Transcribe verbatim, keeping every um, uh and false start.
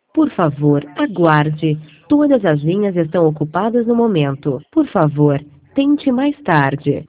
Por favor, aguarde. Todas as linhas estão ocupadas no momento. Por favor, tente mais tarde.